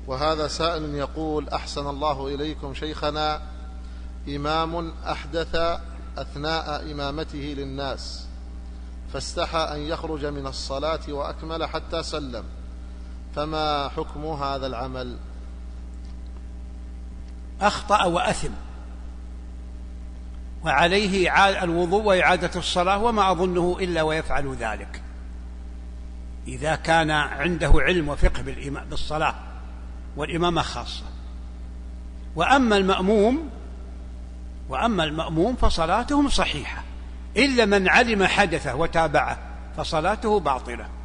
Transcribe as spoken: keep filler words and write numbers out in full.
وهذا سائل يقول: أحسن الله إليكم شيخنا، إمام أحدث أثناء إمامته للناس فاستحى أن يخرج من الصلاة وأكمل حتى سلم، فما حكم هذا العمل؟ أخطأ وأثم، وعليه الوضوء وإعادة الصلاة، وما أظنه إلا ويفعل ذلك إذا كان عنده علم وفقه بالصلاة والإمامة خاصة. وأما المأموم وأما المأموم فصلاتهم صحيحة، إلا من علم حدثه وتابعه فصلاته باطلة.